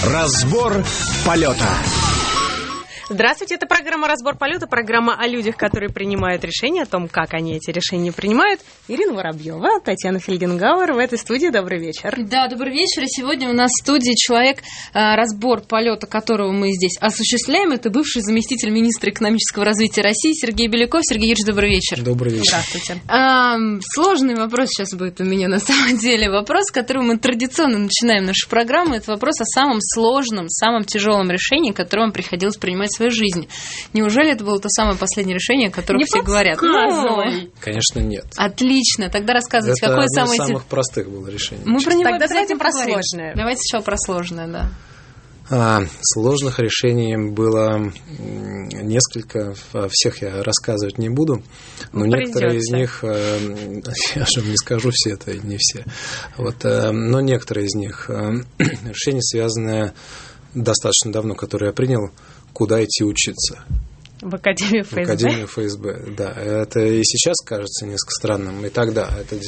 Разбор полета. Здравствуйте, это программа «Разбор полета», программа о людях, которые принимают решения, о том, как они эти решения принимают. Ирина Воробьева, Татьяна Фельгенгауэр в этой студии. Добрый вечер. Да, добрый вечер. И сегодня у нас в студии человек, разбор полета которого мы здесь осуществляем. Это бывший заместитель министра экономического развития России Сергей Беляков. Сергей Юрьевич, добрый вечер. Добрый вечер. Здравствуйте. Сложный вопрос сейчас будет у меня на самом деле. Вопрос, с которого мы традиционно начинаем нашу программу, это вопрос о самом сложном, самом тяжелом решении, которое вам приходилось принимать в своей жизни. Неужели это было то самое последнее решение, о котором все говорят? Конечно, нет. Отлично. Тогда рассказывайте, это какое одно самое... из самых простых было решение. Мы про него Тогда давайте про поговорим. сложное. Давайте сначала про сложное, да. Сложных решений было несколько, всех я рассказывать не буду, но некоторые из них, я же не скажу все, это не все, но некоторые из них решения, связанные достаточно давно, которые я принял, куда идти учиться. В Академию ФСБ? В Академию ФСБ, да. Это и сейчас кажется несколько странным, и тогда, это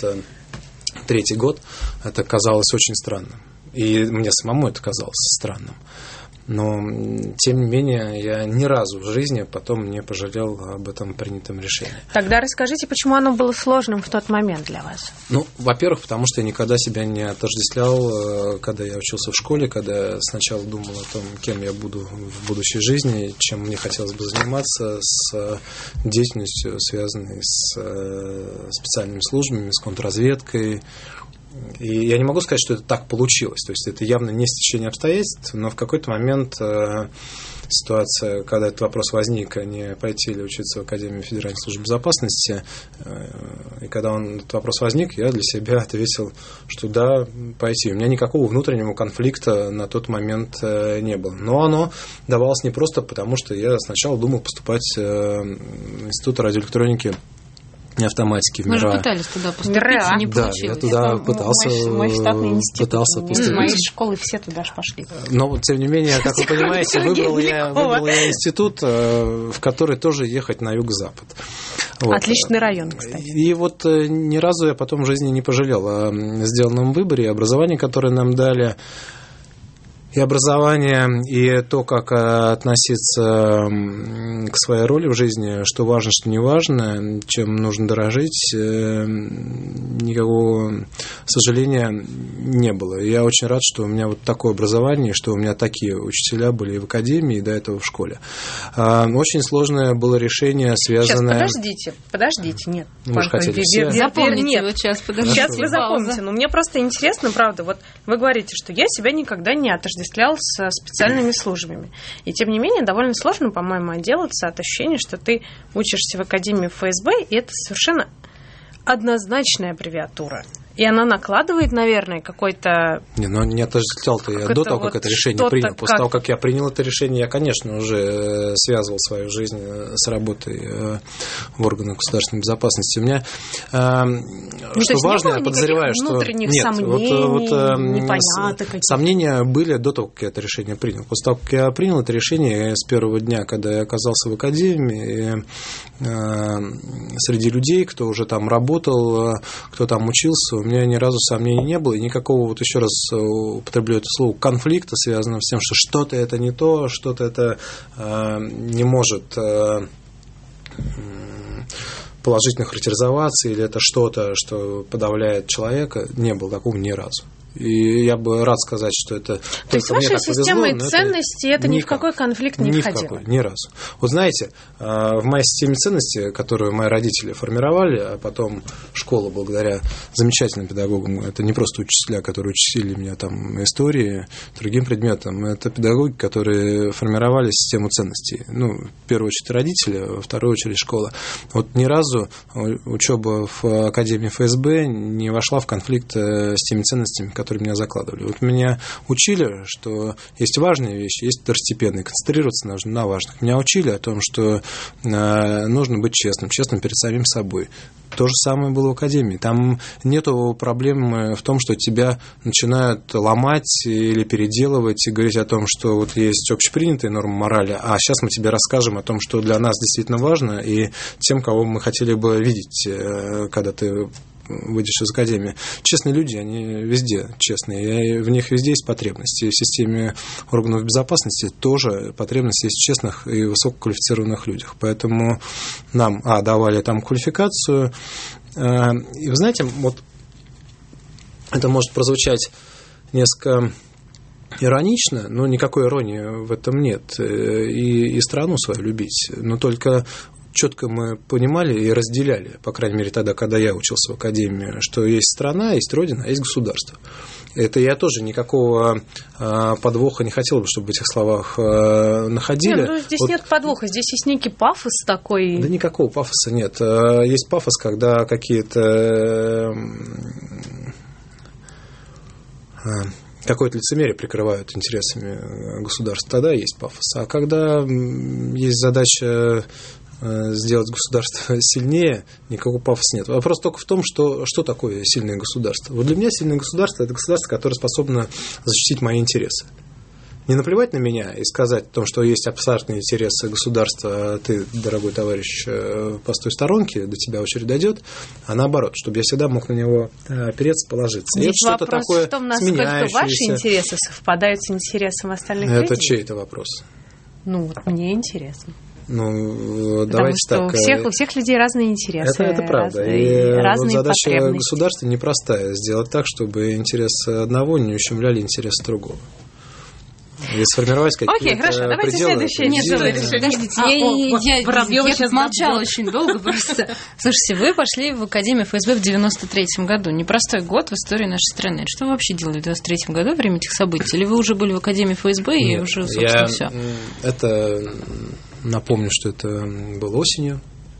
93-й год, это казалось очень странным. И мне самому это казалось странным. Но, тем не менее, я ни разу в жизни потом не пожалел об этом принятом решении. Тогда расскажите, почему оно было сложным в тот момент для вас? Во-первых, потому что я никогда себя не отождествлял, когда я учился в школе, когда я сначала думал о том, кем я буду в будущей жизни, чем мне хотелось бы заниматься, с деятельностью, связанной с специальными службами, с контрразведкой. И я не могу сказать, что это так получилось. То есть это явно не стечение обстоятельств, но в какой-то момент ситуация, когда этот вопрос возник, не пойти ли учиться в Академию Федеральной службы безопасности, и когда этот вопрос возник, я для себя ответил, что да, пойти. У меня никакого внутреннего конфликта на тот момент не было. Но оно давалось не просто потому, что я сначала думал поступать в Институт радиоэлектроники и автоматики в МИРА. Мы же пытались туда поступить, не получилось. Да, я туда пытался, мой штатный институт. поступить. Из моей школы все туда же пошли. Но, тем не менее, как вы понимаете, выбрал я институт, в который тоже ехать на юго-запад. Отличный район, кстати. И ни разу я потом в жизни не пожалел о сделанном выборе, образовании, которое нам дали. И образование, и то, как относиться к своей роли в жизни, что важно, что не важно, чем нужно дорожить, никакого сожаления не было. И я очень рад, что у меня такое образование, что у меня такие учителя были и в академии, и до этого в школе. Очень сложное было решение, связанное... Сейчас, подождите, нет. Вы же хотели все... Запомните вот сейчас, подождите. Сейчас вы запомните, но мне просто интересно, правда, вы говорите, что я себя никогда не отождествлял с специальными службами. И тем не менее, довольно сложно, по-моему, отделаться от ощущения, что ты учишься в Академии ФСБ, и это совершенно однозначная аббревиатура. И она накладывает, наверное, какой-то... Не отождествлял-то я до того, как это решение принял. После того, как я принял это решение, я, конечно, уже связывал свою жизнь с работой в органах государственной безопасности. У меня, что важно, я подозреваю, что... Сомнения были до того, как я это решение принял. После того, как я принял это решение, с первого дня, когда я оказался в академии, среди людей, кто уже там работал, кто там учился, у меня ни разу сомнений не было, и никакого, еще раз употреблю это слово, конфликта, связанного с тем, что что-то это не то, что-то это не может положительно характеризоваться, или это что-то, что подавляет человека, не было такого ни разу. И я бы рад сказать, что это... То есть ваша система ценностей это ни в какой конфликт не входило? Ни в какой, ни разу. Знаете, в моей системе ценностей, которую мои родители формировали, а потом школа, благодаря замечательным педагогам, это не просто учителя, которые учили меня там истории, другим предметам, это педагоги, которые формировали систему ценностей. В первую очередь родители, во вторую очередь школа. Ни разу учеба в Академии ФСБ не вошла в конфликт с теми ценностями, которые меня закладывали. Меня учили, что есть важные вещи, есть второстепенные. Концентрироваться нужно на важных. Меня учили о том, что нужно быть честным перед самим собой. То же самое было в академии. Там нету проблемы в том, что тебя начинают ломать или переделывать и говорить о том, что есть общепринятые нормы морали, а сейчас мы тебе расскажем о том, что для нас действительно важно, и тем, кого мы хотели бы видеть, когда ты выйдешь из академии. Честные люди, они везде честные, и в них везде есть потребности. И в системе органов безопасности тоже потребность есть в честных и высококвалифицированных людях. Поэтому нам, давали там квалификацию. И вы знаете, вот это может прозвучать несколько иронично, но никакой иронии в этом нет. И страну свою любить. Но только четко мы понимали и разделяли, по крайней мере, тогда, когда я учился в академии, что есть страна, есть родина, а есть государство. Это я тоже никакого подвоха не хотел бы, чтобы в этих словах находили. Нет, здесь нет подвоха, здесь есть некий пафос такой. Да никакого пафоса нет. Есть пафос, когда какие-то какое-то лицемерие прикрывают интересами государства, тогда есть пафос. А когда есть задача сделать государство сильнее, никакого пафоса нет. Вопрос только в том, что такое сильное государство. Вот для меня сильное государство – это государство, которое способно защитить мои интересы. Не наплевать на меня и сказать о том, что есть абстрактные интересы государства, а ты, дорогой товарищ, постой в сторонке, до тебя очередь дойдет, а наоборот, чтобы я всегда мог на него опереться, положиться. Здесь и это вопрос в том, насколько ваши интересы совпадают с интересом остальных людей. Это чей это вопрос? Ну, вот мне интересно. Ну, потому давайте что так. У всех людей разные интересы. Это правда. Разные вот задача потребности. Государства непростая. Сделать так, чтобы интересы одного не ущемляли интересы другого. И сформировать какие-то Окей, хорошо, давайте пределы. следующее. Нет, подождите, я молчала очень долго просто. Слушайте, вы пошли в Академию ФСБ в 93-м году. Непростой год в истории нашей страны. Что вы вообще делали в 93-м году во время этих событий? Или вы уже были в Академии ФСБ и уже, собственно, все? Напомню, что это было осенью.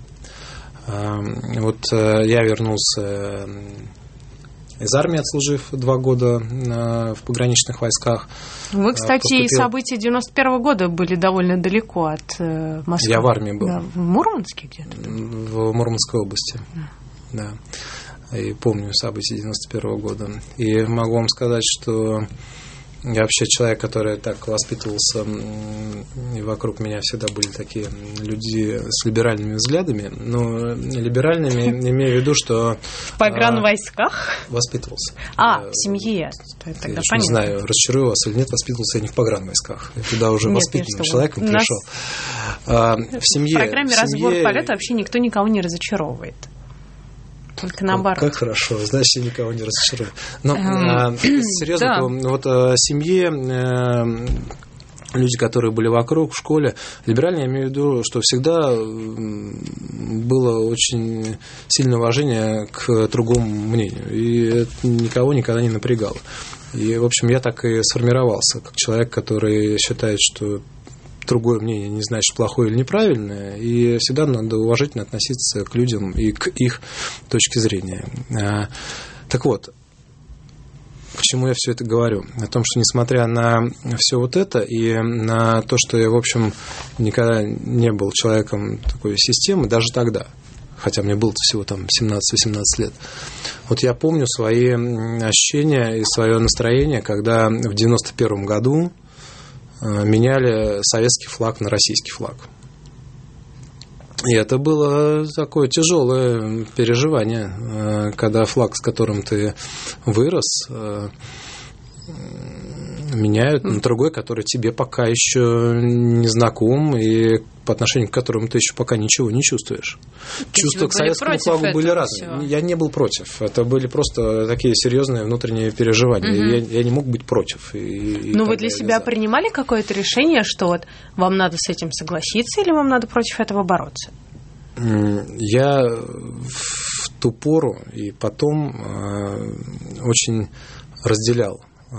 Вот я вернулся из армии, отслужив 2 года в пограничных войсках. Вы, кстати, и события 91-го года были довольно далеко от Москвы. Я в армии был. Да, в Мурманске где-то? В Мурманской области, да. И помню события 91-го года. И могу вам сказать, что я вообще человек, который так воспитывался, и вокруг меня всегда были такие люди с либеральными взглядами, но либеральными имею в виду, что... В погранвойсках? Воспитывался. В семье. Тогда я не знаю, расчарую вас или нет, воспитывался я не в погранвойсках. Я туда уже воспитанным человеком пришел. В семье... В программе «Разбор полета» вообще никто никого не разочаровывает. Только наоборот. Как хорошо, значит, я никого не разочарую. Но серьезно, вот в семье люди, которые были вокруг, в школе, либерально я имею в виду, что всегда было очень сильное уважение к другому мнению. И это никого никогда не напрягало. И, в общем, я так и сформировался, как человек, который считает, что другое мнение не значит плохое или неправильное, и всегда надо уважительно относиться к людям и к их точке зрения. Так вот, к чему я все это говорю? О том, что несмотря на все вот это и на то, что я, в общем, никогда не был человеком такой системы, даже тогда, хотя мне было всего там 17-18 лет, вот я помню свои ощущения и свое настроение, когда в 91 году меняли советский флаг на российский флаг. И это было такое тяжелое переживание, когда флаг, с которым ты вырос, меняют на другой, который тебе пока еще не знаком и по отношению к которому ты еще пока ничего не чувствуешь. Чувства к советскому флагу были разные. Всего. Я не был против. Это были просто такие серьезные внутренние переживания. Я не мог быть против. Но вы для себя принимали какое-то решение, что вот вам надо с этим согласиться или вам надо против этого бороться? Я в ту пору и потом очень разделял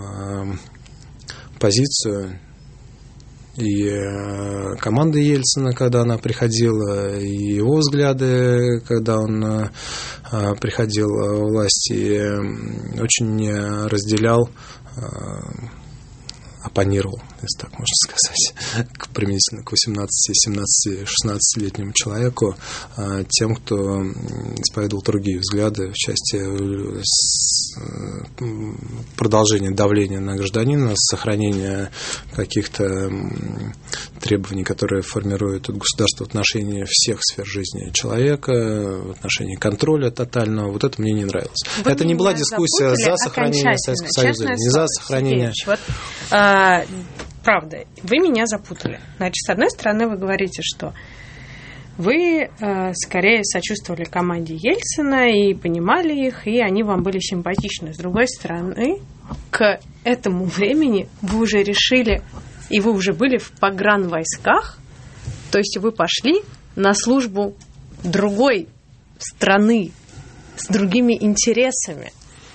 позицию и команды Ельцина, когда она приходила, и его взгляды, когда он приходил в власть, и очень разделял оппонировал, если так можно сказать, применительно к 18, 17, 16-летнему человеку, тем, кто исповедовал другие взгляды в части продолжения давления на гражданина, сохранения каких-то требований, которые формируют государство в отношении всех сфер жизни человека, в отношении контроля тотального. Вот это мне не нравилось. Это не была дискуссия за сохранение Советского Союза, не за сохранение... Правда, вы меня запутали. Значит, с одной стороны, вы говорите, что вы скорее сочувствовали команде Ельцина и понимали их, и они вам были симпатичны. С другой стороны, к этому времени вы уже решили, и вы уже были в погранвойсках, то есть вы пошли на службу другой страны с другими интересами.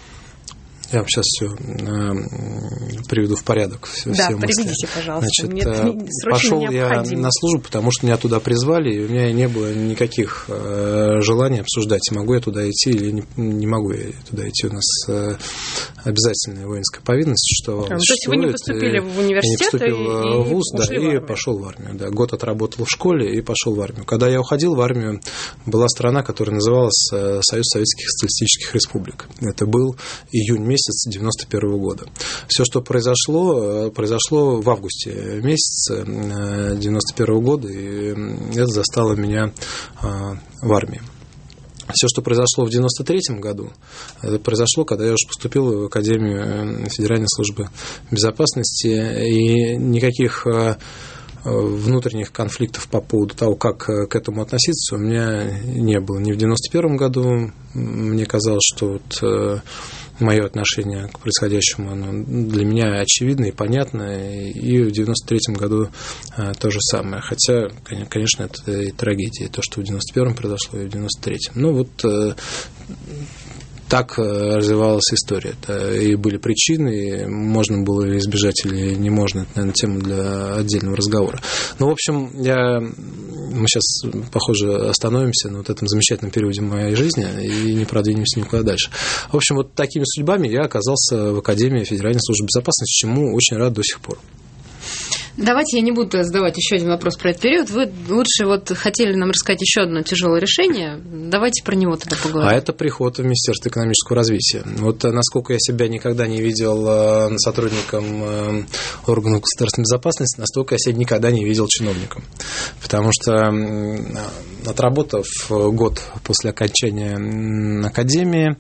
Я вам сейчас все приведу в порядок. Да, приведите, пожалуйста. Значит, мне это пошел я на службу, потому что меня туда призвали, и у меня не было никаких желаний обсуждать, могу я туда идти или не могу я туда идти. У нас обязательная воинская повинность, что то есть вы не поступили в университет? Я не поступил в ВУЗ, да, и пошел в армию. Да, год отработал в школе и пошел в армию. Когда я уходил в армию, была страна, которая называлась Союз Советских Социалистических Республик. Это был июнь месяц 1991 года. Все, что произошло в августе месяце 1991 года, и это застало меня в армии. Все, что произошло в 1993 году, это произошло, когда я уже поступил в Академию Федеральной службы безопасности, и никаких внутренних конфликтов по поводу того, как к этому относиться, у меня не было. Ни в 1991 году мне казалось, что вот мое отношение к происходящему, оно для меня очевидно и понятно, и в 1993 году то же самое. Хотя, конечно, это и трагедия, то, что в 1991 произошло, и в 1993. Ну, вот так развивалась история. И были причины, и можно было избежать или не можно. Это, наверное, тема для отдельного разговора. Ну, в общем, мы сейчас, похоже, остановимся на вот этом замечательном периоде моей жизни и не продвинемся никуда дальше. В общем, вот такими судьбами я оказался в Академии Федеральной службы безопасности, чему очень рад до сих пор. Давайте я не буду задавать еще один вопрос про этот период. Вы лучше вот хотели нам рассказать еще одно тяжелое решение. Давайте про него тогда поговорим. А это приход в Министерство экономического развития. Вот насколько я себя никогда не видел сотрудником органов государственной безопасности, настолько я себя никогда не видел чиновником. Потому что, отработав год после окончания академии,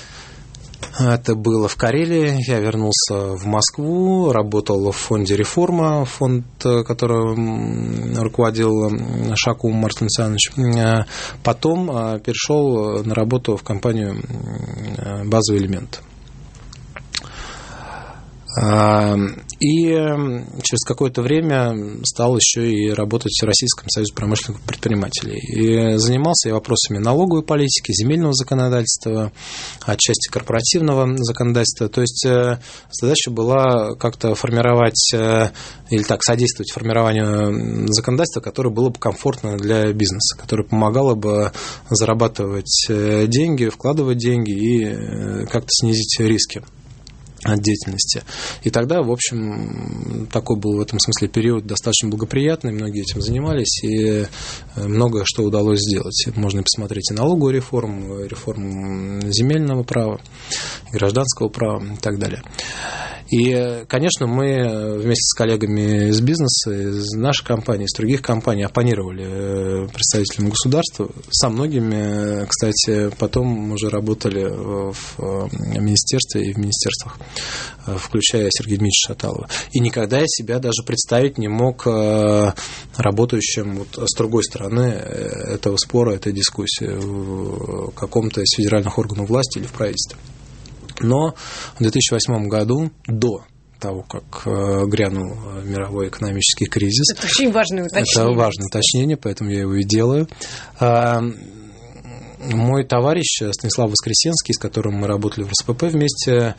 это было в Карелии. Я вернулся в Москву, работал в фонде «Реформа», фонд, которым руководил Шакум Мартин Александрович. Потом перешел на работу в компанию «Базовый элемент». И через какое-то время стал еще и работать в Российском союзе промышленных предпринимателей. И занимался я вопросами налоговой политики, земельного законодательства, отчасти корпоративного законодательства. То есть задача была как-то формировать или так содействовать формированию законодательства, которое было бы комфортно для бизнеса, которое помогало бы зарабатывать деньги, вкладывать деньги и как-то снизить риски от деятельности. И тогда, в общем, такой был в этом смысле период достаточно благоприятный, многие этим занимались, и многое что удалось сделать. Можно посмотреть и налоговую реформу, и реформу земельного права, и гражданского права и так далее. И, конечно, мы вместе с коллегами из бизнеса, из нашей компании, из других компаний оппонировали представителям государства. Со многими, кстати, потом уже работали в министерстве и в министерствах, включая Сергея Дмитриевича Шаталова. И никогда я себя даже представить не мог работающим вот с другой стороны этого спора, этой дискуссии в каком-то из федеральных органов власти или в правительстве. Но в 2008 году, до того, как грянул мировой экономический кризис... Это очень важное уточнение. Это важное уточнение, поэтому я его и делаю. Мой товарищ Станислав Воскресенский, с которым мы работали в РСПП вместе,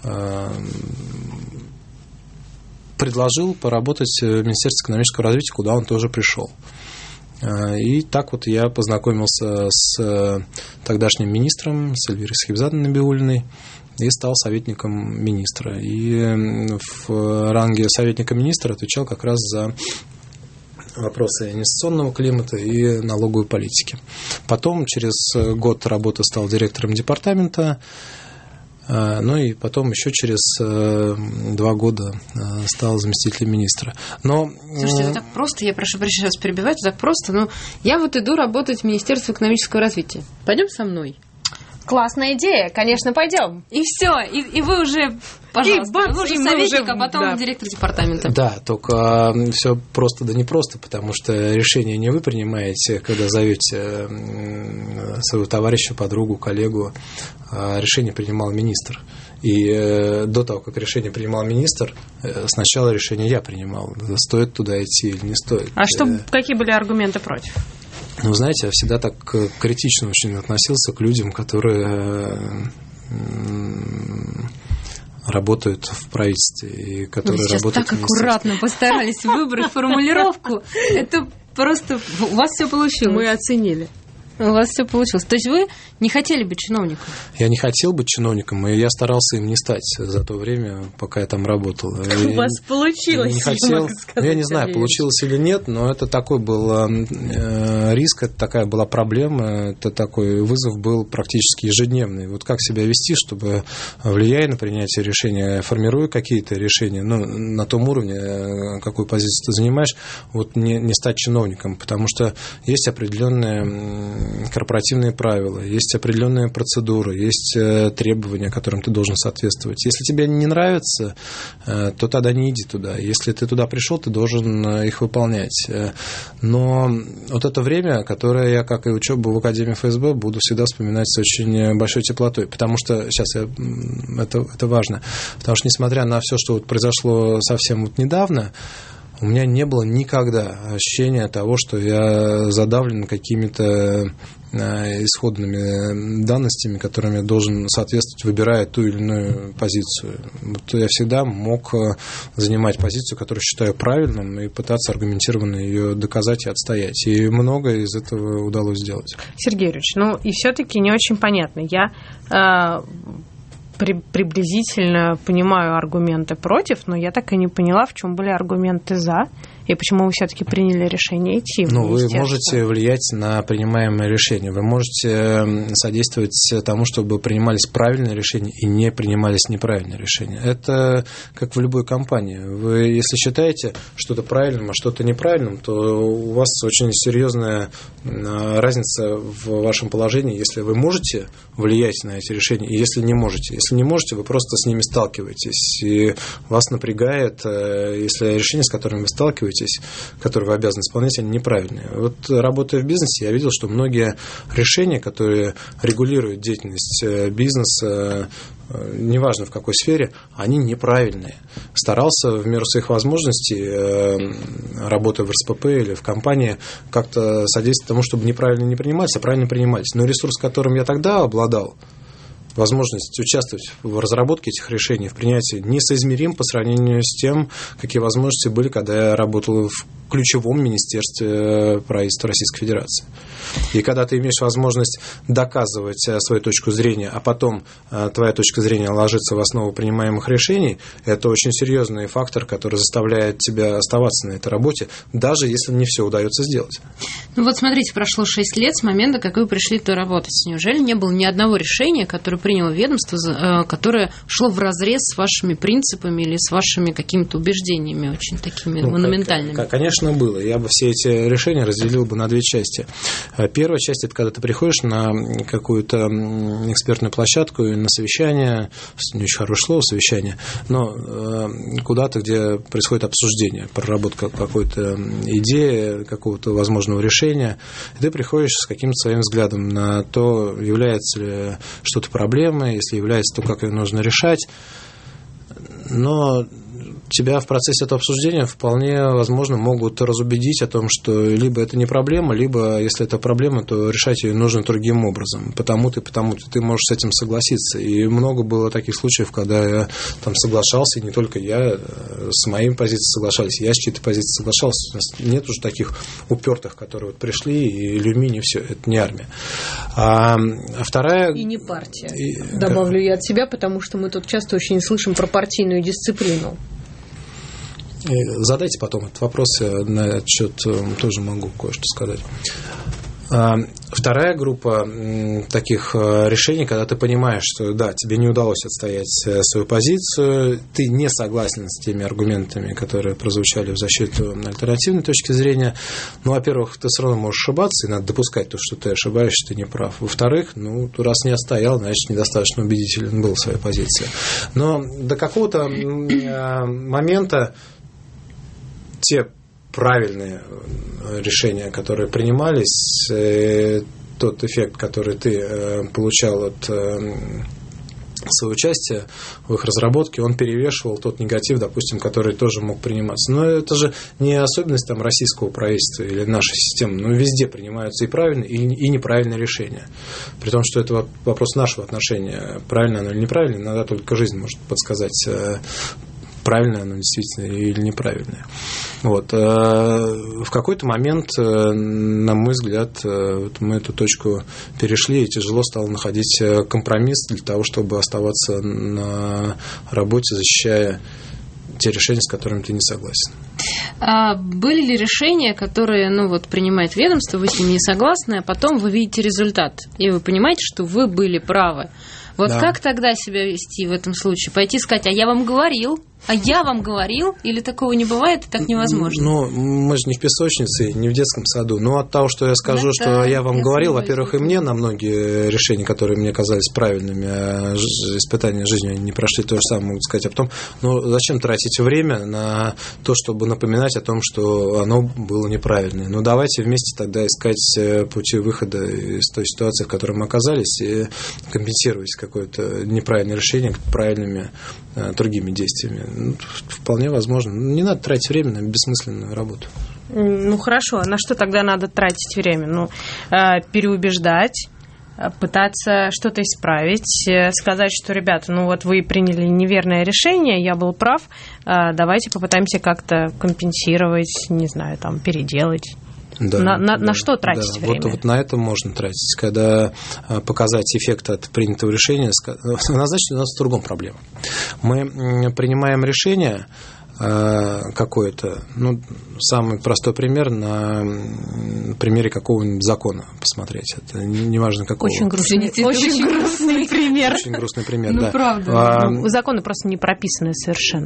предложил поработать в Министерстве экономического развития, куда он тоже пришел. И так вот я познакомился с тогдашним министром, с Эльвирой Схибзадовной Набиуллиной, и стал советником министра. И в ранге советника министра отвечал как раз за вопросы инвестиционного климата и налоговой политики. Потом, через год работы, стал директором департамента, ну и потом еще через 2 года стал заместителем министра. Но... Слушайте, это так просто, я прошу прощения, вас перебивать, так просто, но я вот иду работать в Министерство экономического развития. Пойдем со мной? Классная идея, конечно, пойдем. И все, и вы уже, пожалуйста, вы уже советник, а потом директор департамента. Да, только все просто да непросто, потому что решение не вы принимаете, когда зовете своего товарища, подругу, коллегу, а решение принимал министр. И до того, как решение принимал министр, сначала решение я принимал, стоит туда идти или не стоит. А какие были аргументы против? Ну, знаете, я всегда так критично очень относился к людям, которые работают в правительстве и которые работают в так аккуратно постарались выбрать формулировку. Это просто... У вас все получилось. Мы оценили. У вас все получилось. То есть вы не хотели быть чиновником? Я не хотел быть чиновником, и я старался им не стать за то время, пока я там работал. У вас получилось. Не хотел. Я не знаю, получилось или нет, но это такой был риск, это такая была проблема, это такой вызов был практически ежедневный. Вот как себя вести, чтобы, влияя на принятие решения, формируя какие-то решения, ну, на том уровне, какую позицию ты занимаешь, вот не стать чиновником, потому что есть определенные корпоративные правила, есть определенные процедуры, есть требования, которым ты должен соответствовать. Если тебе не нравится, то тогда не иди туда. Если ты туда пришел, ты должен их выполнять. Но вот это время, которое я, как и учебу в Академии ФСБ, буду всегда вспоминать с очень большой теплотой, потому что это важно, потому что несмотря на все, что вот произошло совсем вот недавно, у меня не было никогда ощущения того, что я задавлен какими-то исходными данностями, которыми я должен соответствовать, выбирая ту или иную позицию. Вот я всегда мог занимать позицию, которую считаю правильным, и пытаться аргументированно ее доказать и отстоять. И многое из этого удалось сделать. Сергей Юрьевич, ну и все-таки не очень понятно. Я приблизительно понимаю аргументы против, но я так и не поняла, в чем были аргументы за, и почему вы все-таки приняли решение идти. Ну, вы можете влиять на принимаемые решения, вы можете содействовать тому, чтобы принимались правильные решения и не принимались неправильные решения. Это как в любой компании. Вы, если считаете что-то правильным, а что-то неправильным, то у вас очень серьезная разница в вашем положении, если вы можете влиять на эти решения, и если не можете. Если не можете, вы просто с ними сталкиваетесь, и вас напрягает, если решения, с которыми вы сталкиваетесь, которые вы обязаны исполнять, они неправильные. Вот работая в бизнесе, я видел, что многие решения, которые регулируют деятельность бизнеса, неважно в какой сфере, они неправильные. Старался в меру своих возможностей, работая в РСПП или в компании, как-то содействовать тому, чтобы неправильно не принимались, а правильно принимались. Но ресурс, которым я тогда обладал, возможность участвовать в разработке этих решений, в принятии, несоизмерим по сравнению с тем, какие возможности были, когда я работал в ключевом министерстве правительства Российской Федерации. И когда ты имеешь возможность доказывать свою точку зрения, а потом твоя точка зрения ложится в основу принимаемых решений, это очень серьезный фактор, который заставляет тебя оставаться на этой работе, даже если не все удается сделать. Ну вот смотрите, прошло 6 лет с момента, как вы пришли туда работать. Неужели не было ни одного решения, которое приняло ведомство, которое шло вразрез с вашими принципами или с вашими какими-то убеждениями очень такими монументальными? Конечно, было. Я бы все эти решения разделил бы на 2 части. Первая часть – это когда ты приходишь на какую-то экспертную площадку, на совещание, не очень хорошее слово совещание, но куда-то, где происходит обсуждение, проработка какой-то идеи, какого-то возможного решения, и ты приходишь с каким-то своим взглядом на то, является ли что-то проблемой, если является, то как ее нужно решать. Но тебя в процессе этого обсуждения вполне возможно могут разубедить о том, что либо это не проблема, либо, если это проблема, то решать ее нужно другим образом. Потому-то ты можешь с этим согласиться. И много было таких случаев, когда я там соглашался, и не только я с моей позицией соглашались, я с чьей-то позицией соглашался. У нас нет уже таких упертых, которые вот пришли, и людьми не все, это не армия. А вторая... И не партия. Добавлю я от себя, потому что мы тут часто очень слышим про партийную дисциплину. Задайте потом этот вопрос, я на этот счет тоже могу кое-что сказать. Вторая группа таких решений, когда ты понимаешь, что да, тебе не удалось отстоять свою позицию, ты не согласен с теми аргументами, которые прозвучали в защиту альтернативной точки зрения. Ну, во-первых, ты все равно можешь ошибаться, и надо допускать то, что ты ошибаешься, ты не прав. Во-вторых, раз не отстоял, значит, недостаточно убедителен был в своей позиции. Но до какого-то момента те правильные решения, которые принимались, тот эффект, который ты получал от своего участия в их разработке, он перевешивал тот негатив, допустим, который тоже мог приниматься. Но это же не особенность там российского правительства или нашей системы. Но везде принимаются и правильные, и неправильные решения. При том, что это вопрос нашего отношения, правильно оно или неправильно, иногда только жизнь может подсказать, правильное оно действительно или неправильное. Вот. В какой-то момент, на мой взгляд, мы эту точку перешли, и тяжело стало находить компромисс для того, чтобы оставаться на работе, защищая те решения, с которыми ты не согласен. А были ли решения, которые, принимает ведомство, вы с ним не согласны, а потом вы видите результат, и вы понимаете, что вы были правы? Вот да. Как тогда себя вести в этом случае? Пойти сказать, а я вам говорил, или такого не бывает, и так невозможно? Мы же не в песочнице, не в детском саду. Но от того, что я скажу, что я вам говорил, во-первых, и мне на многие решения, которые мне казались правильными, а испытания жизни не прошли, то же самое могут сказать. А потом, зачем тратить время на то, чтобы напоминать о том, что оно было неправильное? Давайте вместе тогда искать пути выхода из той ситуации, в которой мы оказались, и компенсировать какое-то неправильное решение правильными другими действиями. Вполне возможно. Не надо тратить время на бессмысленную работу. Хорошо. На что тогда надо тратить время? Переубеждать, пытаться что-то исправить, сказать, что, ребята, вы приняли неверное решение, я был прав, давайте попытаемся как-то компенсировать, не знаю, переделать. Да, на что тратить время? Вот на это можно тратить. Когда показать эффект от принятого решения, значит, у нас в другом проблема. Мы принимаем решение какое-то, самый простой пример на примере какого-нибудь закона посмотреть. Это неважно какого. Очень грустный пример. Очень грустный пример, да. Правда. Законы просто не прописаны совершенно.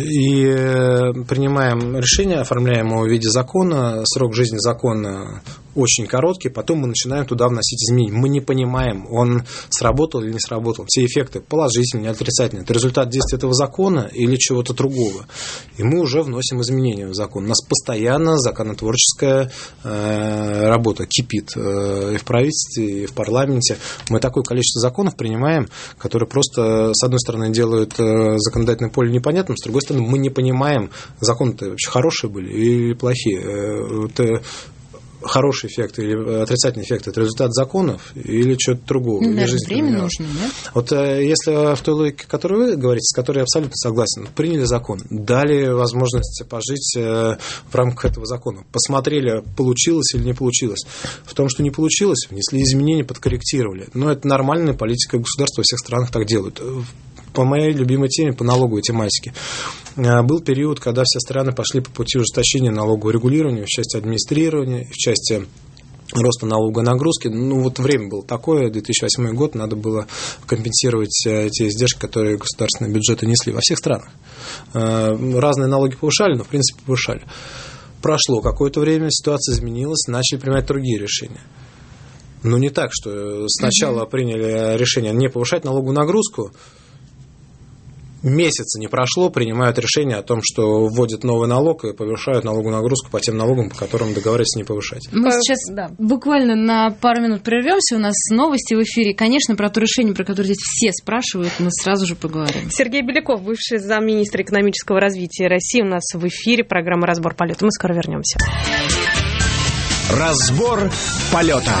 И принимаем решение, оформляем его в виде закона, срок жизни закона очень короткий, потом мы начинаем туда вносить изменения. Мы не понимаем, он сработал или не сработал. Все эффекты положительные, отрицательные. Это результат действия этого закона или чего-то другого. И мы уже вносим изменения в закон. У нас постоянно законотворческая работа кипит и в правительстве, и в парламенте. Мы такое количество законов принимаем, которые просто, с одной стороны, делают законодательное поле непонятным, с другой стороны, мы не понимаем, законы-то вообще хорошие были или плохие. Это хороший эффект или отрицательный эффект – это результат законов или чего-то другого? Даже время нужно, да? Вот если в той логике, которую вы говорите, с которой я абсолютно согласен, приняли закон, дали возможность пожить в рамках этого закона, посмотрели, получилось или не получилось. В том, что не получилось, внесли изменения, подкорректировали. Но это нормальная политика государства, во всех странах так делают. По моей любимой теме, по налоговой тематике. Был период, когда все страны пошли по пути ужесточения налогового регулирования в части администрирования, в части роста налоговой нагрузки. Время было такое, 2008 год, надо было компенсировать те издержки, которые государственные бюджеты несли во всех странах. Разные налоги повышали, но в принципе повышали. Прошло какое-то время, ситуация изменилась, начали принимать другие решения. Не так, что сначала приняли решение не повышать налоговую нагрузку, месяца не прошло, принимают решение о том, что вводят новый налог и повышают налоговую нагрузку по тем налогам, по которым договорились не повышать. Мы сейчас буквально на пару минут прервемся. У нас новости в эфире. Конечно, про то решение, про которое здесь все спрашивают, мы сразу же поговорим. Сергей Беляков, бывший замминистра экономического развития России, у нас в эфире программа «Разбор полета». Мы скоро вернемся. Разбор полета.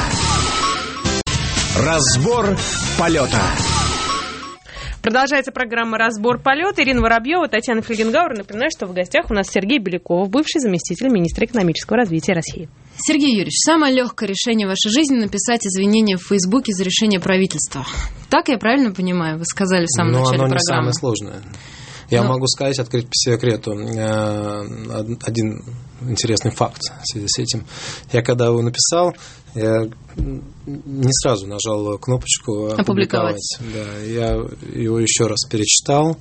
Разбор полета. Продолжается программа «Разбор полета». Ирина Воробьева, Татьяна Фельгенгауэр. Напоминаю, что в гостях у нас Сергей Беляков, бывший заместитель министра экономического развития России. Сергей Юрьевич, самое легкое решение в вашей жизни — написать извинения в Фейсбуке за решение правительства. Так я правильно понимаю? Вы сказали в самом начале программы. Но оно не самое сложное. Я могу сказать, открыть по секрету, один интересный факт в связи с этим. Я когда его написал, я не сразу нажал кнопочку «Опубликовать». Да, я его еще раз перечитал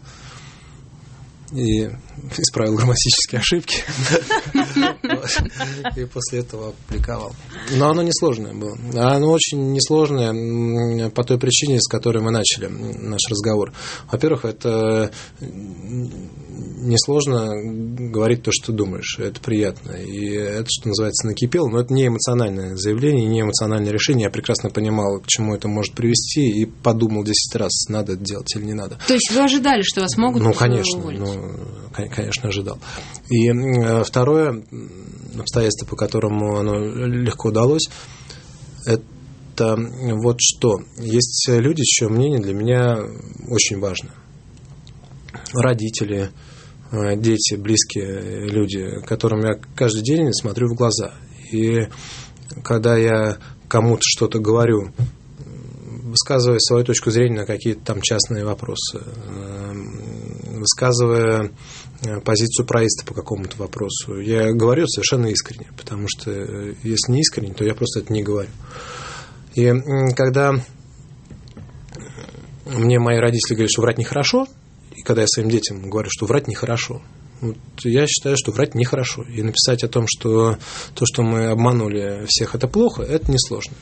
и исправил грамматические ошибки. И после этого опубликовал. Но оно несложное было. Оно очень несложное по той причине, с которой мы начали наш разговор. Во-первых, это несложно говорить то, что думаешь. Это приятно. И это, что называется, накипело. Но это не эмоциональное заявление, не эмоциональное решение. Я прекрасно понимал, к чему это может привести, и подумал 10 раз, надо это делать или не надо. То есть вы ожидали, что вас могут уволить? Конечно, ожидал. И второе обстоятельство, по которому оно легко удалось, это вот что. Есть люди, чье мнение для меня очень важно. Родители, дети, близкие люди, которым я каждый день смотрю в глаза. И когда я кому-то что-то говорю, высказывая свою точку зрения на какие-то там частные вопросы, высказывая позицию правительства по какому-то вопросу, я говорю совершенно искренне, потому что если не искренне, то я просто это не говорю. И когда мне мои родители говорят, что врать нехорошо, и когда я своим детям говорю, что врать нехорошо, вот я считаю, что врать нехорошо. И написать о том, что то, что мы обманули всех, это плохо, это несложно.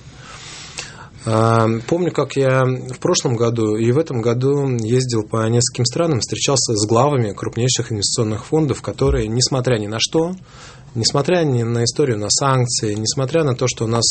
Помню, как я в прошлом году и в этом году ездил по нескольким странам, встречался с главами крупнейших инвестиционных фондов, которые, несмотря ни на что, несмотря ни на историю, на санкции, несмотря на то, что у нас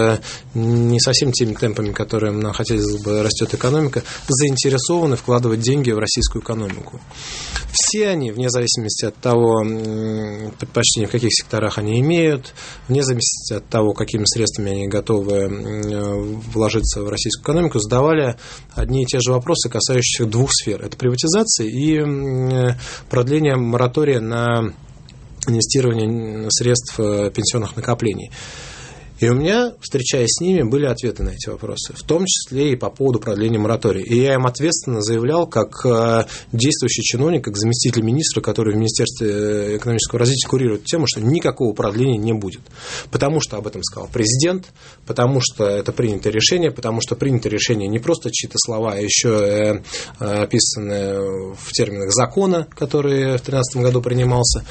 не совсем теми темпами, которым нам хотелось бы, растет экономика, заинтересованы вкладывать деньги в российскую экономику. Все они, вне зависимости от того, предпочтения в каких секторах они имеют, вне зависимости от того, какими средствами они готовы вложиться в российскую экономику, задавали одни и те же вопросы, касающиеся двух сфер. Это приватизация и продление моратория на инвестирование средств пенсионных накоплений. И у меня, встречаясь с ними, были ответы на эти вопросы, в том числе и по поводу продления моратория. И я им ответственно заявлял, как действующий чиновник, как заместитель министра, который в Министерстве экономического развития курирует тему, что никакого продления не будет. Потому что об этом сказал президент, потому что это принятое решение, потому что принятое решение не просто чьи-то слова, а еще описанные в терминах закона, который в 2013 году принимался.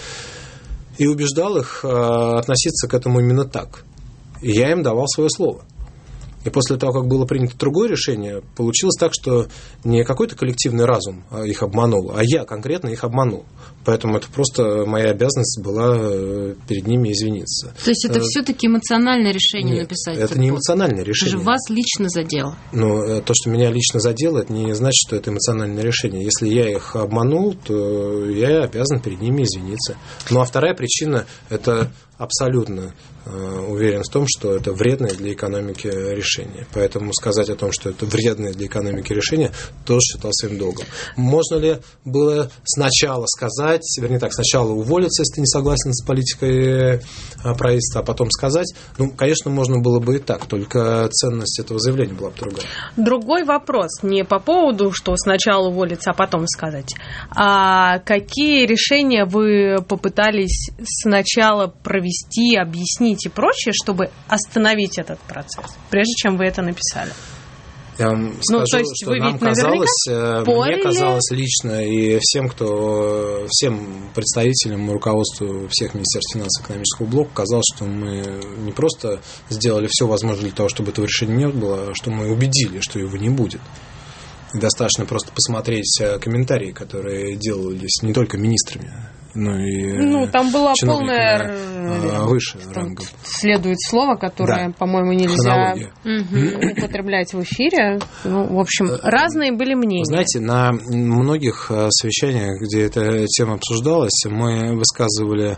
И убеждал их относиться к этому именно так. И я им давал свое слово. И после того, как было принято другое решение, получилось так, что не какой-то коллективный разум их обманул, а я конкретно их обманул. Поэтому это просто моя обязанность была перед ними извиниться. То есть это все-таки эмоциональное решение? Нет, написать? Это не эмоциональное решение. Это же вас лично задело. Но то, что меня лично задело, это не значит, что это эмоциональное решение. Если я их обманул, то я обязан перед ними извиниться. Ну а вторая причина – это абсолютно уверен в том, что это вредное для экономики решение. Поэтому сказать о том, что это вредное для экономики решение, тоже считал своим долгом. Можно ли было сначала сказать, вернее так, сначала уволиться, если ты не согласен с политикой правительства, а потом сказать? Ну, конечно, можно было бы и так, только ценность этого заявления была бы другая. Другой вопрос, не по поводу, что сначала уволиться, а потом сказать. А какие решения вы попытались сначала провести, объяснить и прочее, чтобы остановить этот процесс, прежде чем вы это написали? Я вам скажу, что нам казалось, мне казалось лично и всем представителям, руководству всех Министерств финансов и экономического блока казалось, что мы не просто сделали все возможное для того, чтобы этого решения не было, а что мы убедили, что его не будет. И достаточно просто посмотреть комментарии, которые делались не только министрами, но и там была полная выше рангом. Следует слово, которое, по-моему, нельзя употреблять в эфире. В общем, разные были мнения. Вы знаете, на многих совещаниях, где эта тема обсуждалась, мы высказывали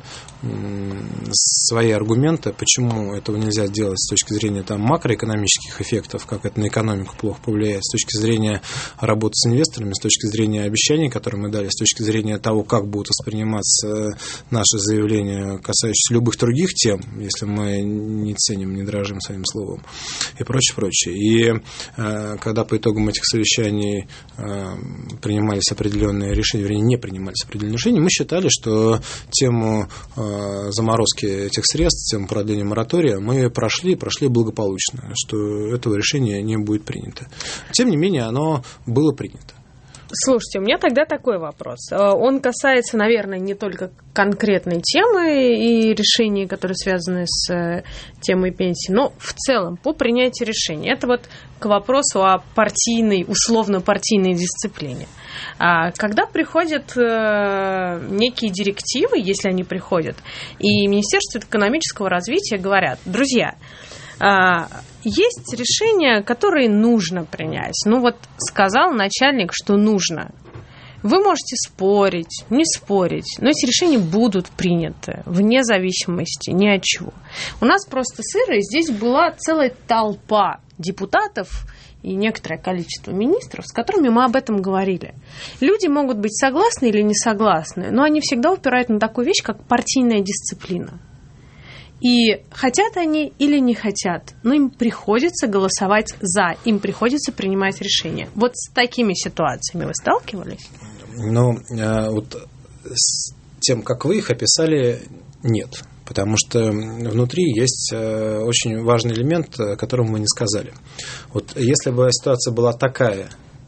свои аргументы, почему этого нельзя делать с точки зрения макроэкономических эффектов, как это на экономику плохо повлияет, с точки зрения работы с инвесторами, с точки зрения обещаний, которые мы дали, с точки зрения того, как будут восприниматься восприниматься наши заявления, касающиеся любых других тем, если мы не ценим, не дорожим своим словом и прочее, прочее. И когда по итогам этих совещаний принимались определенные решения, вернее, не принимались определенные решения, мы считали, что тему заморозки этих средств, тему продления моратория мы прошли благополучно, что этого решения не будет принято. Тем не менее, оно было принято. Слушайте, у меня тогда такой вопрос. Он касается, наверное, не только конкретной темы и решений, которые связаны с темой пенсии, но в целом по принятию решений. Это вот к вопросу о партийной, условно-партийной дисциплине. Когда приходят некие директивы, если они приходят, и Министерство экономического развития говорят: друзья, есть решения, которые нужно принять. Ну вот сказал начальник, что нужно. Вы можете спорить, не спорить, но эти решения будут приняты вне зависимости ни от чего. У нас просто сыро, и здесь была целая толпа депутатов и некоторое количество министров, с которыми мы об этом говорили. Люди могут быть согласны или не согласны, но они всегда упирают на такую вещь, как партийная дисциплина. И хотят они или не хотят, но им приходится голосовать за, им приходится принимать решения. Вот с такими ситуациями вы сталкивались? Ну, вот с тем, как вы их описали, нет. Потому что внутри есть очень важный элемент, о котором мы не сказали. Вот если бы ситуация была такая,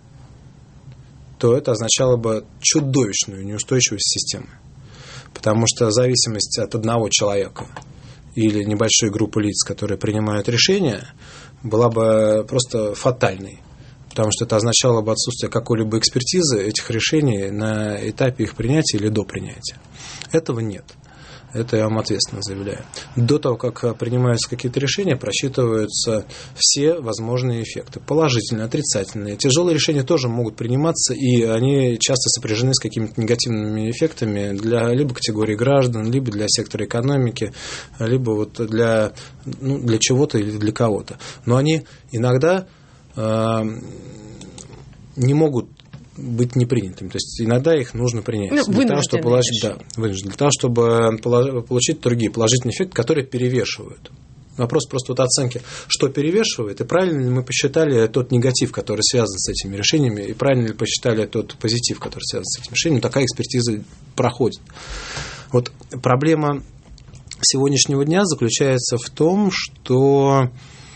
то это означало бы чудовищную неустойчивость системы. Потому что зависимость от одного человека или небольшой группы лиц, которые принимают решения, была бы просто фатальной. Потому что это означало бы отсутствие какой-либо экспертизы этих решений на этапе их принятия или до принятия. Этого нет. Это я вам ответственно заявляю. До того, как принимаются какие-то решения, просчитываются все возможные эффекты. Положительные, отрицательные. Тяжелые решения тоже могут приниматься, и они часто сопряжены с какими-то негативными эффектами для либо категории граждан, либо для сектора экономики, либо вот для чего-то или для кого-то. Но они иногда не могут быть непринятыми. То есть иногда их нужно принять. Для того, чтобы получить другие положительные эффекты, которые перевешивают. Вопрос просто вот оценки, что перевешивает, и правильно ли мы посчитали тот негатив, который связан с этими решениями, и правильно ли посчитали тот позитив, который связан с этими решениями. Такая экспертиза проходит. Вот проблема сегодняшнего дня заключается в том, что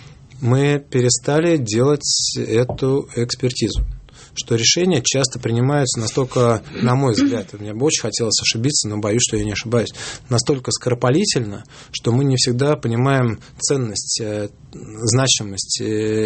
мы перестали делать эту экспертизу. Что решения часто принимаются настолько, на мой взгляд, мне бы очень хотелось ошибиться, но боюсь, что я не ошибаюсь, настолько скоропалительно, что мы не всегда понимаем ценность, значимость,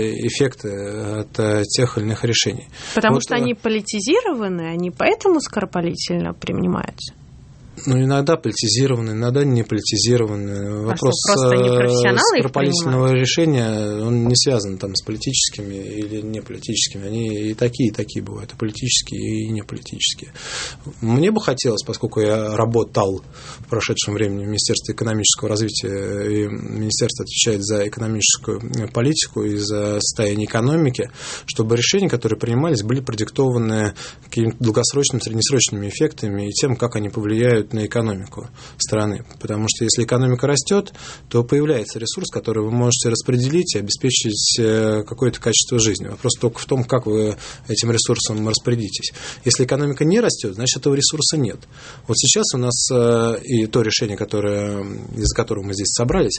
эффекты от тех или иных решений. Потому что они политизированы, они поэтому скоропалительно принимаются? Ну, иногда политизированы, иногда не политизированы. Вопрос скоропалительного решения, он не связан там с политическими или неполитическими. Они и такие бывают, и политические, и неполитические. Мне бы хотелось, поскольку я работал в прошедшем времени в Министерстве экономического развития, и Министерство отвечает за экономическую политику и за состояние экономики, чтобы решения, которые принимались, были продиктованы какими-то долгосрочными, среднесрочными эффектами и тем, как они повлияют на экономику страны. Потому что если экономика растет, то появляется ресурс, который вы можете распределить и обеспечить какое-то качество жизни. Вопрос только в том, как вы этим ресурсом распорядитесь. Если экономика не растет, значит, этого ресурса нет. Вот сейчас у нас и то решение, из-за которого мы здесь собрались,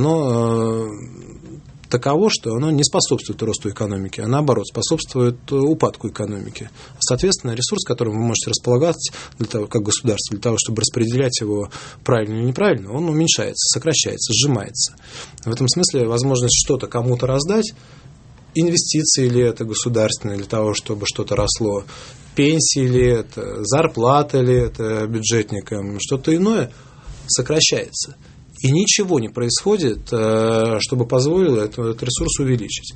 оно таково, что оно не способствует росту экономики, а наоборот способствует упадку экономики. Соответственно, ресурс, которым вы можете располагать для того, как государство, для того, чтобы распределять его правильно или неправильно, он уменьшается, сокращается, сжимается. В этом смысле возможность что-то кому-то раздать, инвестиции ли это государственные для того, чтобы что-то росло, пенсии ли это, зарплаты ли это бюджетникам, что-то иное, сокращается. И ничего не происходит, чтобы позволило этот ресурс увеличить.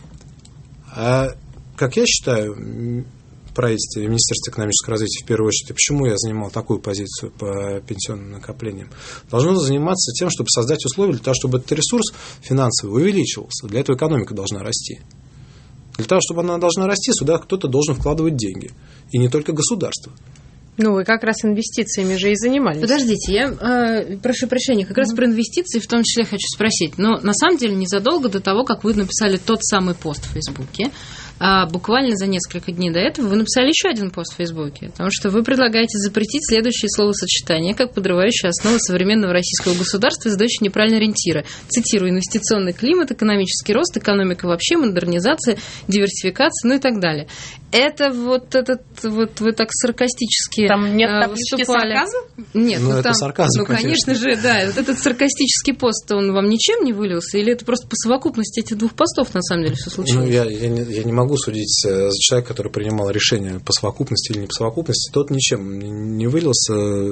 А, как я считаю, правительство и Министерство экономического развития, в первую очередь, и почему я занимал такую позицию по пенсионным накоплениям, должно заниматься тем, чтобы создать условия для того, чтобы этот ресурс финансовый увеличивался. Для этого экономика должна расти. Для того, чтобы она должна расти, сюда кто-то должен вкладывать деньги. И не только государство. Ну, вы как раз инвестициями же и занимались. Подождите, я прошу прощения, как раз про инвестиции в том числе хочу спросить. Но на самом деле незадолго до того, как вы написали тот самый пост в Фейсбуке, буквально за несколько дней до этого вы написали еще один пост в Фейсбуке, потому что вы предлагаете запретить следующее словосочетание, как подрывающее основы современного российского государства и задающее неправильные ориентиры. Цитирую: инвестиционный климат, экономический рост, экономика вообще, модернизация, диверсификация, ну и так далее. Это вот вы так саркастически там нет таблички выступали. Сарказм? Нет, это там, сарказм, конечно же, да. Вот этот саркастический пост, он вам ничем не вылился, или это просто по совокупности этих двух постов на самом деле все случилось? Я не могу судить за человека, который принимал решение по совокупности или не по совокупности. Тот ничем не вылился,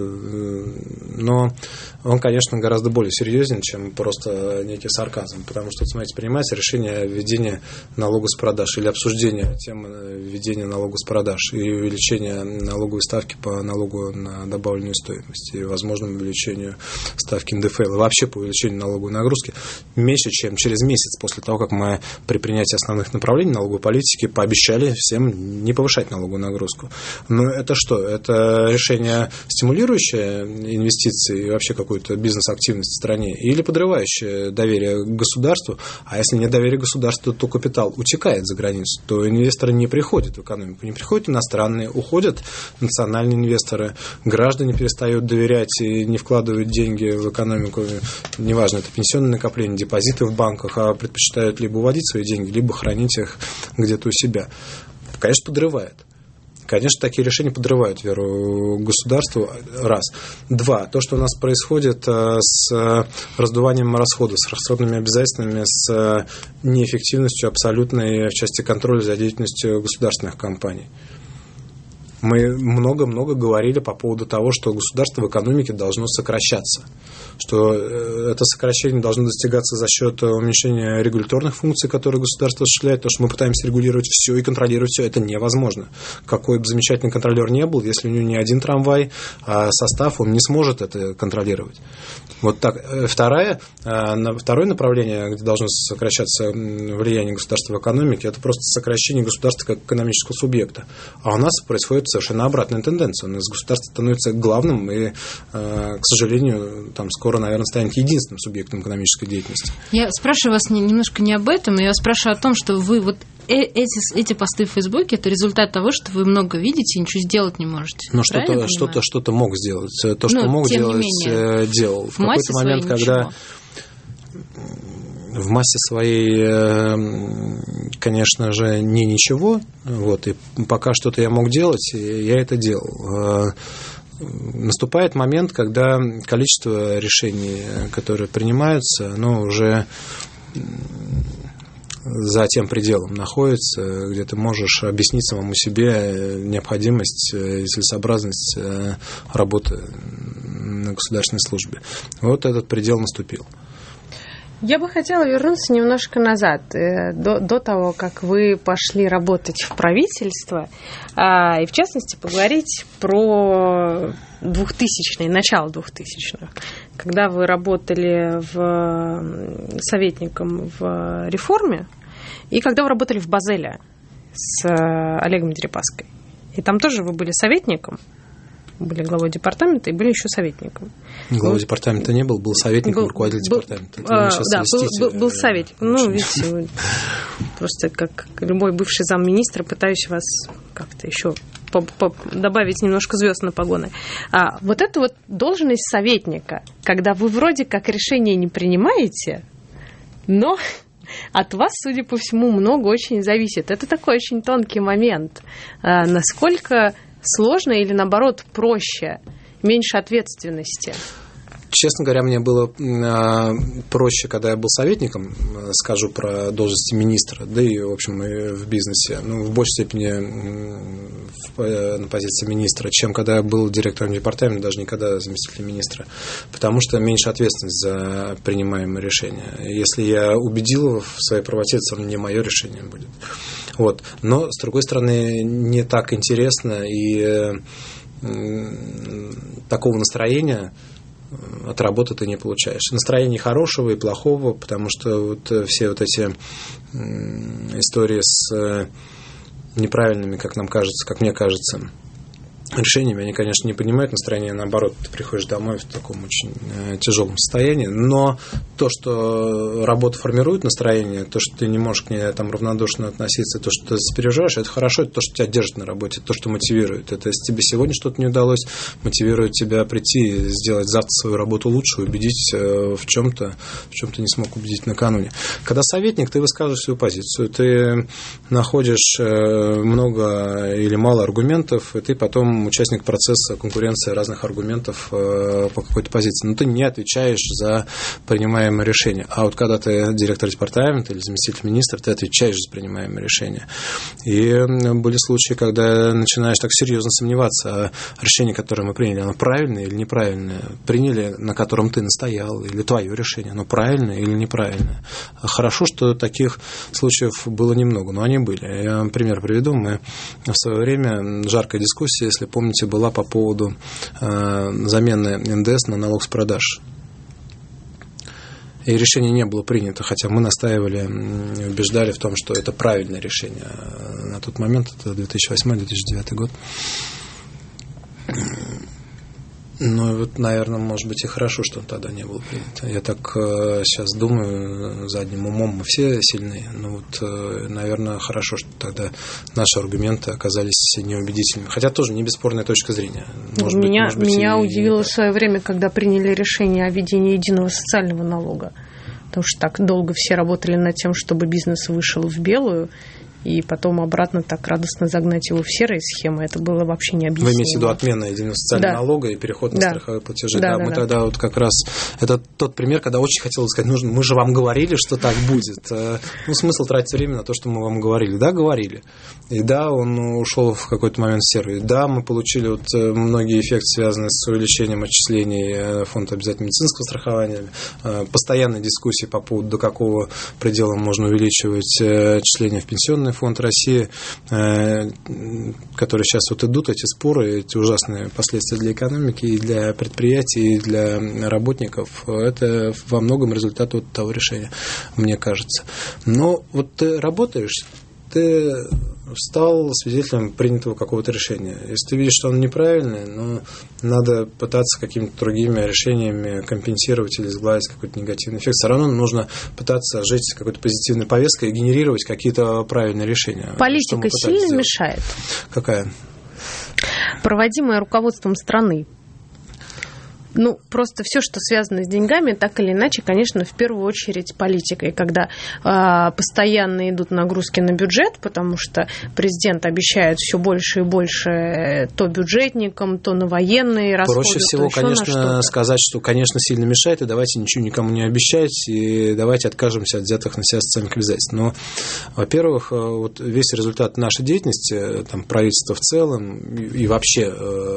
но он, конечно, гораздо более серьезен, чем просто некий сарказм. Потому что, смотрите, принимается решение о введении налога с продаж или обсуждение темы введения налога с продаж и увеличения налоговой ставки по налогу на добавленную стоимость и возможному увеличению ставки НДФЛ и вообще по увеличению налоговой нагрузки меньше, чем через месяц после того, как мы при принятии основных направлений налоговой политики пообещали всем не повышать налоговую нагрузку. Но это что? Это решение, стимулирующее инвестиции и вообще какую-то бизнес-активность в стране или подрывающее доверие к государству? А если нет доверия к государству, то капитал утекает за границу, то инвесторы не приходят в экономику, не приходят иностранные, уходят национальные инвесторы, граждане перестают доверять и не вкладывают деньги в экономику, неважно, это пенсионные накопления, депозиты в банках, а предпочитают либо уводить свои деньги, либо хранить их где-то у себя. Конечно, подрывает. Конечно, такие решения подрывают веру государству, раз. Два, то, что у нас происходит с раздуванием расходов, с расходными обязательствами, с неэффективностью абсолютной в части контроля за деятельностью государственных компаний. Мы много-много говорили по поводу того, что государство в экономике должно сокращаться, что это сокращение должно достигаться за счет уменьшения регуляторных функций, которые государство осуществляет, потому что мы пытаемся регулировать все и контролировать все, это невозможно. Какой бы замечательный контролер ни был, если у него не один трамвай, а состав, он не сможет это контролировать. Вот так. Второе направление, где должно сокращаться влияние государства в экономике, это просто сокращение государства как экономического субъекта. А у нас происходит совершенно обратная тенденция. У нас государство становится главным и, к сожалению, там скоро, наверное, станет единственным субъектом экономической деятельности. Я спрашиваю вас немножко не об этом, я спрашиваю о том, что вы вот эти посты в Фейсбуке – это результат того, что вы много видите и ничего сделать не можете. Но что-то мог сделать. То, что мог делать, делал. В какой-то момент, когда в массе своей, конечно же, ничего, вот, и пока что-то я мог делать, я это делал. Наступает момент, когда количество решений, которые принимаются, оно уже за тем пределом находится, где ты можешь объяснить самому себе необходимость и целесообразность работы на государственной службе. Вот этот предел наступил. Я бы хотела вернуться немножко назад, до того, как вы пошли работать в правительство, и в частности поговорить про 2000-е, начало 2000-х, когда вы работали советником в реформе, и когда вы работали в Базеле с Олегом Дерипаской. И там тоже вы были советником, были главой департамента и были еще советником. Главой департамента не был советником, руководитель департамента. Был советник. Ну, видите, просто как любой бывший замминистра пытаюсь вас как-то еще добавить немножко звезд на погоны. Вот эту вот должность советника, когда вы вроде как решения не принимаете, но от вас, судя по всему, много очень зависит. Это такой очень тонкий момент. Насколько сложно или, наоборот, проще, меньше ответственности? Честно говоря, мне было проще, когда я был советником, скажу про должности министра, да и, в общем, и в бизнесе, ну, в большей степени на позиции министра, чем когда я был директором департамента, даже никогда заместителем министра, потому что меньше ответственность за принимаемые решения. Если я убедил его в своей правоте, это все равно не мое решение будет. Вот. Но, с другой стороны, не так интересно и такого настроения от работы ты не получаешь. Настроение хорошего и плохого, потому что вот все вот эти истории с неправильными, как мне кажется, решениями, они, конечно, не поднимают настроение, наоборот, ты приходишь домой в таком очень тяжелом состоянии, но то, что работа формирует настроение, то, что ты не можешь к ней там равнодушно относиться, то, что ты переживаешь, это хорошо, это то, что тебя держит на работе, то, что мотивирует. Это если тебе сегодня что-то не удалось, мотивирует тебя прийти и сделать завтра свою работу лучше, убедить в чем-то ты не смог убедить накануне. Когда советник, ты высказываешь свою позицию, ты находишь много или мало аргументов, и ты потом участник процесса конкуренции разных аргументов по какой-то позиции. Но ты не отвечаешь за принимаемое решение. А вот когда ты директор департамента или заместитель министра, ты отвечаешь за принимаемое решение. И были случаи, когда начинаешь так серьезно сомневаться, а решение, которое мы приняли, оно правильное или неправильное. Приняли, на котором ты настоял, или твое решение, оно правильное или неправильное. Хорошо, что таких случаев было немного, но они были. Я вам пример приведу. Мы в свое время, жаркая дискуссия, если помните, была по поводу замены НДС на налог с продаж. И решение не было принято, хотя мы настаивали и убеждали в том, что это правильное решение. На тот момент, это 2008-2009 год. Ну, вот, наверное, может быть, и хорошо, что тогда не было принято. Я так сейчас думаю, задним умом мы все сильные, но вот, наверное, хорошо, что тогда наши аргументы оказались неубедительными. Хотя тоже не бесспорная точка зрения. Меня удивило в свое время, когда приняли решение о введении единого социального налога. Потому что так долго все работали над тем, чтобы бизнес вышел в белую, и потом обратно так радостно загнать его в серые схемы, это было вообще необъяснимо. Вы имеете в виду отмена единого социального налога и переход на страховые платежи? Да, мы тогда вот как раз... Это тот пример, когда очень хотелось сказать, мы же вам говорили, что так будет. Ну, смысл тратить время на то, что мы вам говорили. Да, говорили. И да, он ушел в какой-то момент в серый. Да, мы получили вот многие эффекты, связанные с увеличением отчислений фонда обязательного медицинского страхования, постоянные дискуссии по поводу, до какого предела можно увеличивать отчисления в пенсионный фонд России, которые сейчас вот идут, эти споры, эти ужасные последствия для экономики и для предприятий, и для работников, это во многом результат вот того решения, мне кажется. Но вот ты работаешь, ты стал свидетелем принятого какого-то решения. Если ты видишь, что оно неправильное, но надо пытаться какими-то другими решениями компенсировать или сгладить какой-то негативный эффект. Все равно нужно пытаться жить какой-то позитивной повесткой и генерировать какие-то правильные решения. Политика сильно мешает? Какая? Проводимая руководством страны. Ну, просто все, что связано с деньгами, так или иначе, конечно, в первую очередь политикой, когда постоянно идут нагрузки на бюджет, потому что президент обещает все больше и больше то бюджетникам, то на военные расходы. Проще всего, конечно, сказать, что, конечно, сильно мешает, и давайте ничего никому не обещать, и давайте откажемся от взятых на себя социальных обязательств. Но, во-первых, вот весь результат нашей деятельности, там, правительства в целом и вообще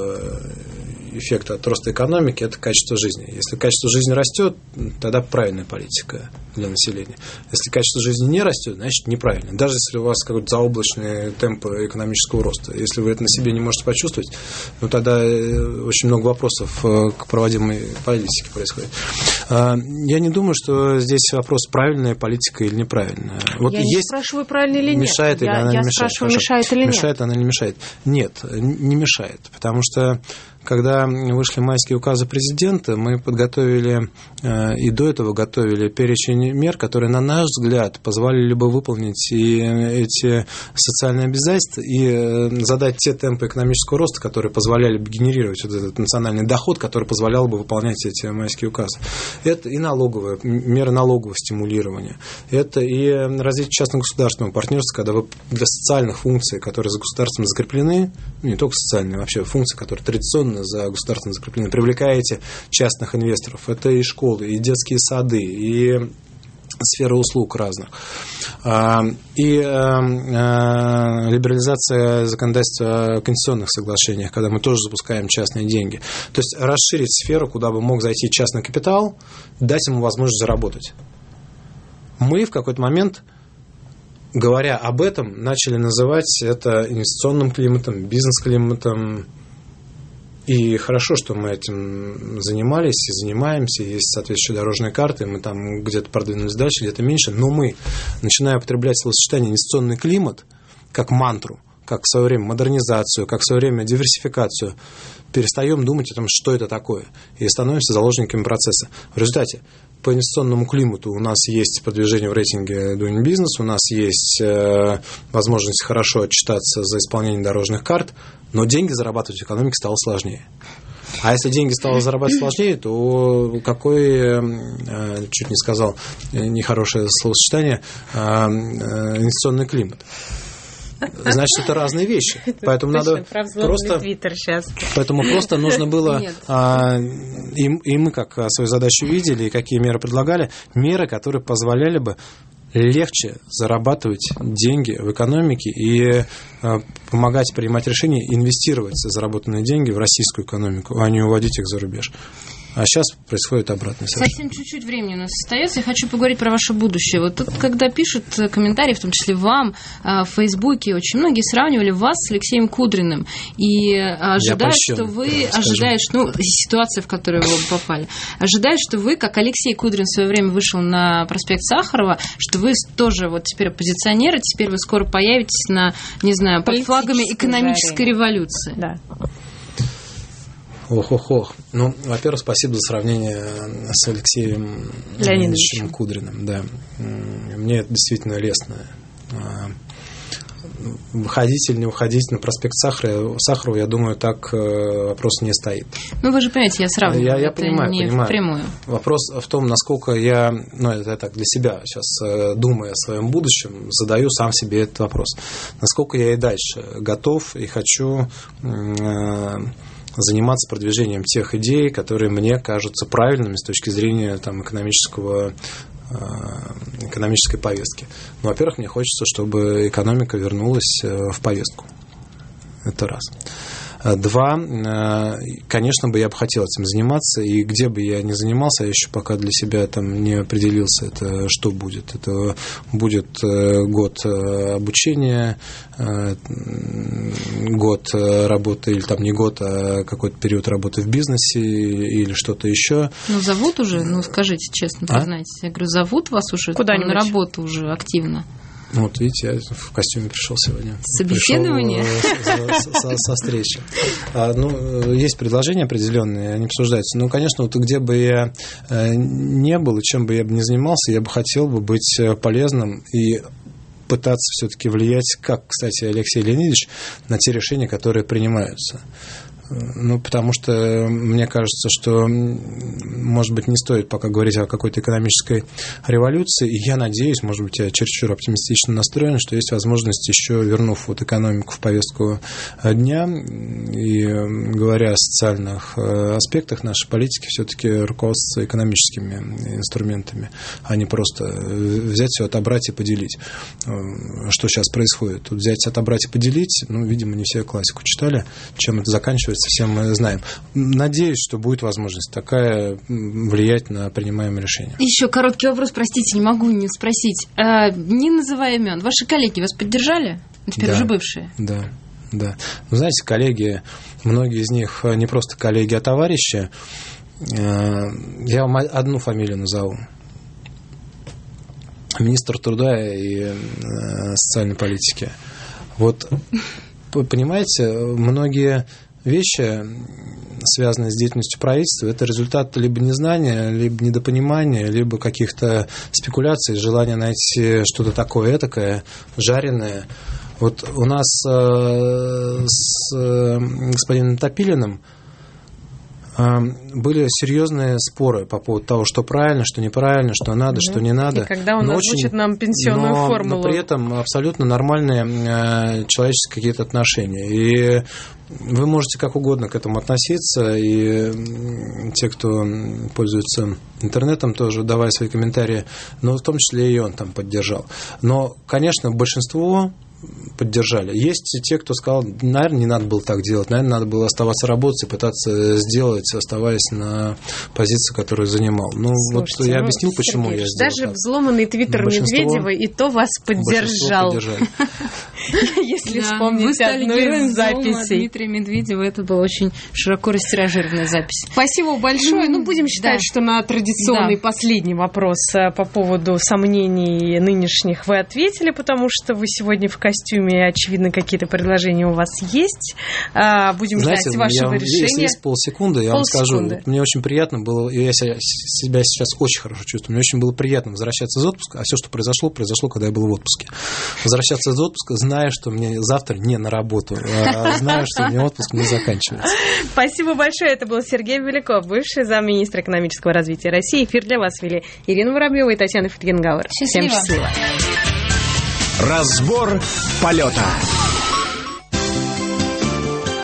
эффект от роста экономики – это качество жизни. Если качество жизни растет, тогда правильная политика для населения. Если качество жизни не растет, значит неправильно. Даже если у вас какой-то заоблачный темп экономического роста. Если вы это на себе не можете почувствовать, ну тогда очень много вопросов к проводимой политике происходит. Я не думаю, что здесь вопрос, правильная политика или неправильная. Вот я не спрашиваю, правильно или нет. Мешает или она не мешает. Спрашиваю, мешает или нет. Мешает она или не мешает? Нет, не мешает. Потому что когда вышли майские указы президента, мы подготовили и до этого готовили перечень мер, которые, на наш взгляд, позволили бы выполнить и эти социальные обязательства, и задать те темпы экономического роста, которые позволяли бы генерировать вот этот национальный доход, который позволял бы выполнять эти майские указы. Это и налоговые, меры налогового стимулирования, это и развитие частно-государственного партнерства, когда вы для социальных функций, которые за государством закреплены, не только социальные, вообще функции, которые традиционно за государством закреплены, привлекаете частных инвесторов. Это и школы, и детские сады, и сферы услуг разных. И либерализация законодательства о концессионных соглашениях, когда мы тоже запускаем частные деньги. То есть расширить сферу, куда бы мог зайти частный капитал, дать ему возможность заработать. Мы в какой-то момент, говоря об этом, начали называть это инвестиционным климатом, бизнес-климатом. И хорошо, что мы этим занимались и занимаемся, есть соответствующие дорожные карты, мы там где-то продвинулись дальше, где-то меньше, но мы, начиная употреблять словосочетание «инвестиционный климат» как мантру, как в свое время модернизацию, как в свое время диверсификацию, перестаем думать о том, что это такое, и становимся заложниками процесса. В результате по инвестиционному климату у нас есть продвижение в рейтинге Doing Business, у нас есть возможность хорошо отчитаться за исполнение дорожных карт, но деньги зарабатывать в экономике стало сложнее. А если деньги стало зарабатывать сложнее, то какой, чуть не сказал, нехорошее словосочетание, инвестиционный климат? Значит, это разные вещи. Поэтому надо просто... Поэтому просто нужно было... И мы как свою задачу видели, и какие меры предлагали. Меры, которые позволяли бы легче зарабатывать деньги в экономике и помогать принимать решения, инвестировать заработанные деньги в российскую экономику, а не уводить их за рубеж. А сейчас происходит обратное. Совсем чуть-чуть времени у нас остается. Я хочу поговорить про ваше будущее. Вот тут, когда пишут комментарии, в том числе вам, в Фейсбуке, очень многие сравнивали вас с Алексеем Кудриным и ожидают, что вы ситуация, в которую вы попали, ожидают, что вы, как Алексей Кудрин в свое время вышел на проспект Сахарова, что вы тоже вот теперь оппозиционеры, теперь вы скоро появитесь на, не знаю, под флагами экономической революции. Да. Ох. Ну, во-первых, спасибо за сравнение с Алексеем Леонидовичем Кудриным. Да. Мне это действительно лестно. Выходить или не уходить на проспект Сахарова, я думаю, так вопрос не стоит. Ну, вы же понимаете, я сравниваю. Я понимаю. Впрямую. Вопрос в том, насколько я, это я так для себя сейчас, думая о своем будущем, задаю сам себе этот вопрос. Насколько я и дальше готов и хочу заниматься продвижением тех идей, которые мне кажутся правильными с точки зрения экономической повестки. Ну, во-первых, мне хочется, чтобы экономика вернулась в повестку. Это раз. Два, конечно бы я бы хотел этим заниматься, и где бы я ни занимался, я еще пока для себя не определился, это что будет. Это будет год обучения, год работы, или не год, а какой-то период работы в бизнесе, или что-то еще. Ну, зовут уже, скажите честно, признайтесь. Я говорю, зовут вас уже на работу уже активно? Вот видите, я в костюме пришел сегодня. Собеседование? Со встречи. Есть предложения определенные, они обсуждаются. Конечно, где бы я не был и чем бы я ни занимался, я бы хотел быть полезным и пытаться все-таки влиять, как, кстати, Алексей Леонидович, на те решения, которые принимаются. Потому что мне кажется, что, может быть, не стоит пока говорить о какой-то экономической революции. И я надеюсь, может быть, я чересчур оптимистично настроен, что есть возможность еще, вернув экономику в повестку дня и говоря о социальных аспектах нашей политики, все-таки руководствоваться экономическими инструментами, а не просто взять все, отобрать и поделить. Что сейчас происходит? Тут взять, отобрать и поделить, видимо, не все классику читали, чем это заканчивается, все мы знаем. Надеюсь, что будет возможность такая влиять на принимаемые решения. Еще короткий вопрос, простите, не могу не спросить. Не называя имен, ваши коллеги вас поддержали? Теперь уже бывшие? Да. Знаете, коллеги, многие из них не просто коллеги, а товарищи. Я вам одну фамилию назову. Министр труда и социальной политики. Понимаете, многие вещи, связанные с деятельностью правительства, это результат либо незнания, либо недопонимания, либо каких-то спекуляций, желания найти что-то такое этакое, жареное. У нас с господином Топилиным были серьезные споры по поводу того, что правильно, что неправильно, что надо, что не надо. И когда он озвучит нам пенсионную формулу. Но при этом абсолютно нормальные человеческие какие-то отношения. И вы можете как угодно к этому относиться, и те, кто пользуется интернетом, тоже давая свои комментарии, но в том числе и он там поддержал. Но, конечно, большинство поддержали. Есть те, кто сказал, наверное, не надо было так делать, наверное, надо было оставаться работать и пытаться сделать, оставаясь на позиции, которую занимал. Слушайте, я объяснил, почему я сделал даже так. Взломанный твиттер Медведева и то вас поддержал. Если вспомнить одну из записей Дмитрия Медведева, это была очень широко растиражированная запись. Спасибо большое. Будем считать, что на традиционный последний вопрос по поводу сомнений нынешних вы ответили, потому что вы сегодня в костюме время. Очевидно, какие-то предложения у вас есть. Будем ждать вашего решения. Если есть полсекунды, я вам скажу. Вот мне очень приятно было, и я себя сейчас очень хорошо чувствую, мне очень было приятно возвращаться из отпуска, а все, что произошло, когда я был в отпуске. Возвращаться из отпуска, зная, что мне завтра не на работу, зная, что у меня отпуск не заканчивается. Спасибо большое. Это был Сергей Беляков, бывший замминистра экономического развития России. Эфир для вас вели Ирина Воробьева и Татьяна Фельгенгауэр. Всем счастливо. Разбор полета.